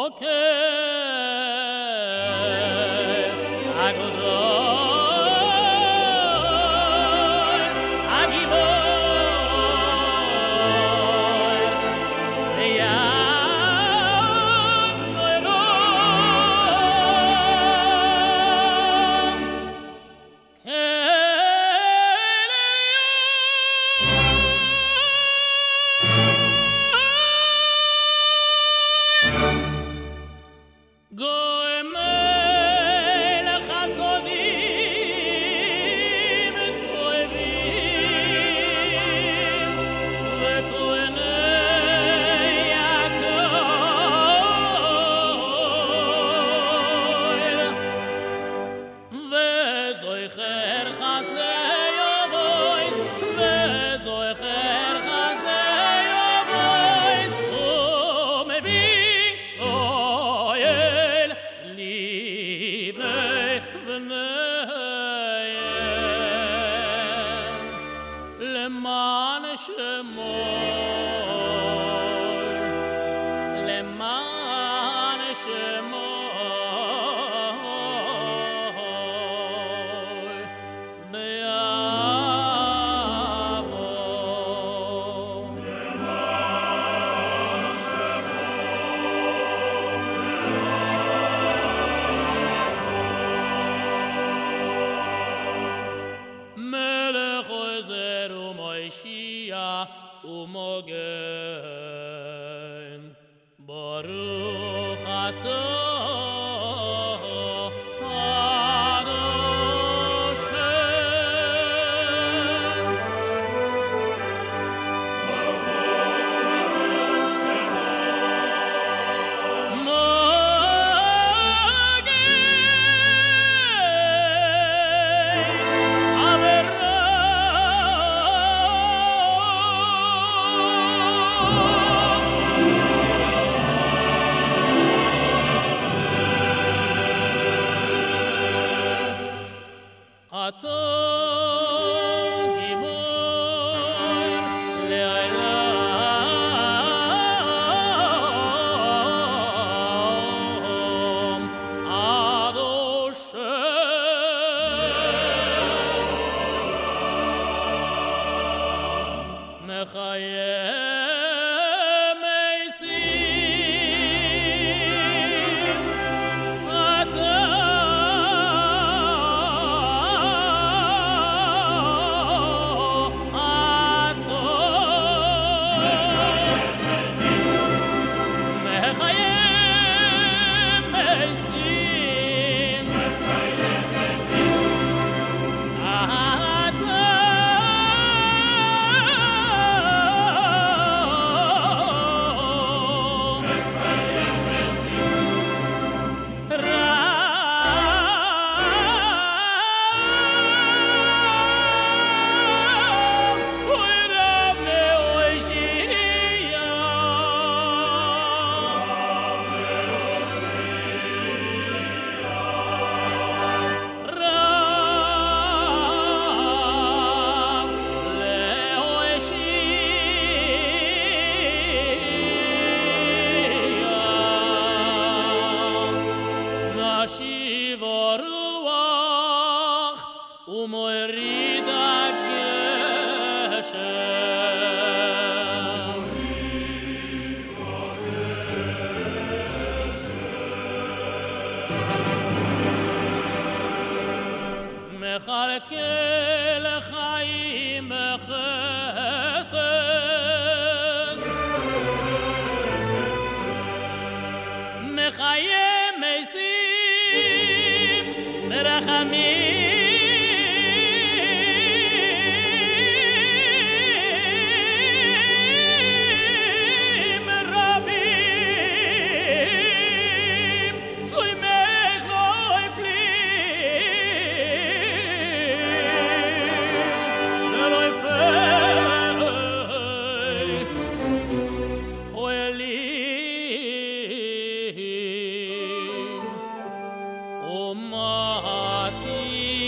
O Mati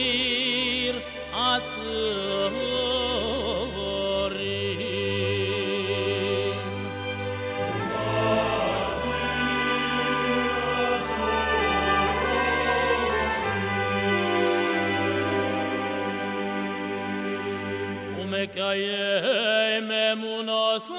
לקיים אמונתו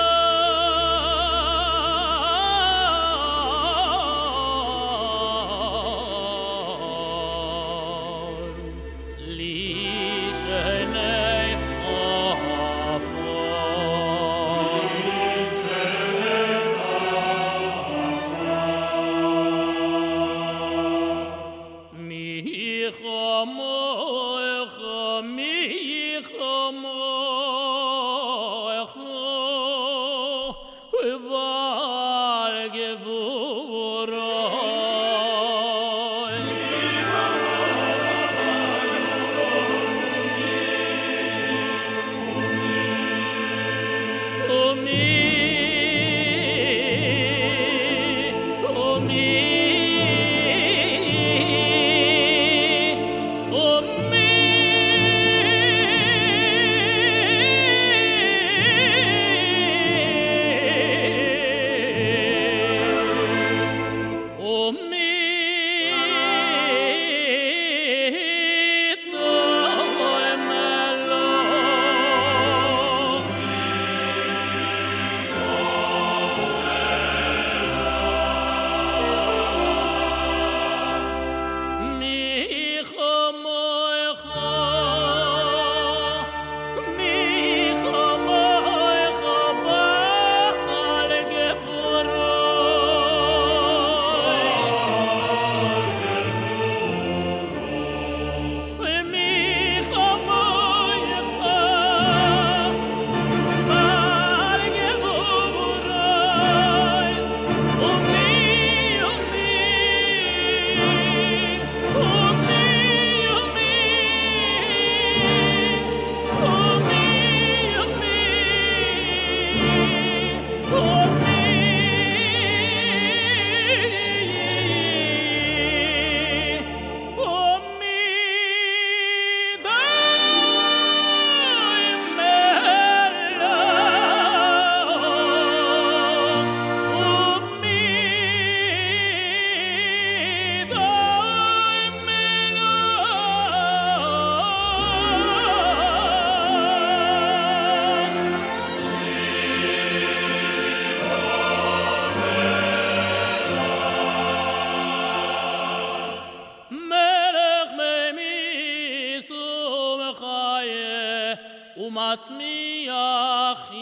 ומצמיח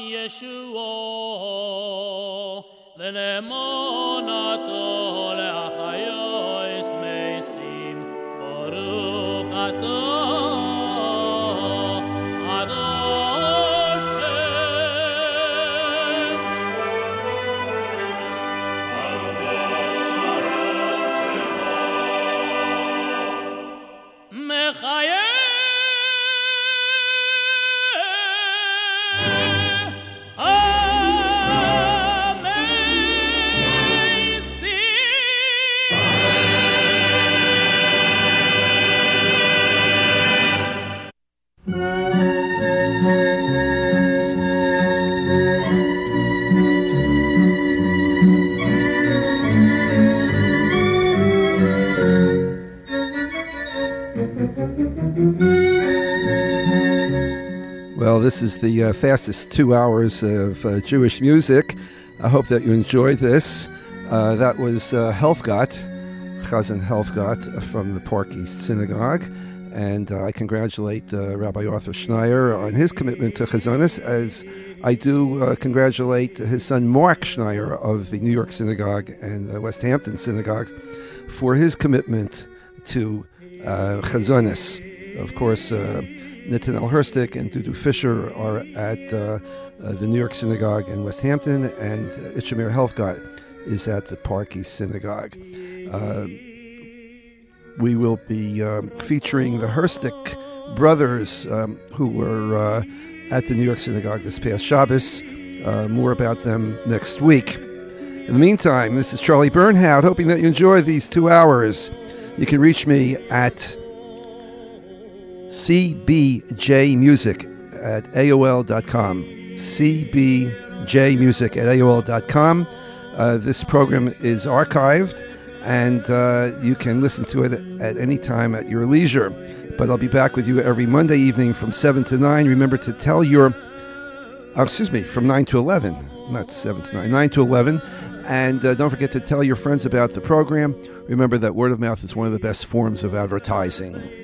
ישועו ולאמונתו להחיות מתים ברוך אתה Well, this is the fastest 2 hours of Jewish music. I hope that you enjoyed this. That was Helfgot, Chazan Helfgot from the Park East Synagogue. And I congratulate Rabbi Arthur Schneier on his commitment to Chazonis, as I do congratulate his son Mark Schneier of the New York Synagogue and the West Hampton Synagogues for his commitment to Chazonis. Of course, Nathaniel Herstik and Dudu Fisher are at the New York Synagogue in West Hampton, and Itchamir Helfgot is at the Park East Synagogue. We will be featuring the Herstik brothers who were at the New York Synagogue this past Shabbos. More about them next week. In the meantime, this is Charlie Bernhout, hoping that you enjoy these 2 hours. You can reach me at cbjmusic at AOL.com. cbjmusic at AOL.com. This program is archived and you can listen to it at any time at your leisure. But I'll be back with you every Monday evening from 7 to 9. Remember to tell from 9 to 11, not 7 to 9, 9 to 11. And don't forget to tell your friends about the program. Remember that word of mouth is one of the best forms of advertising.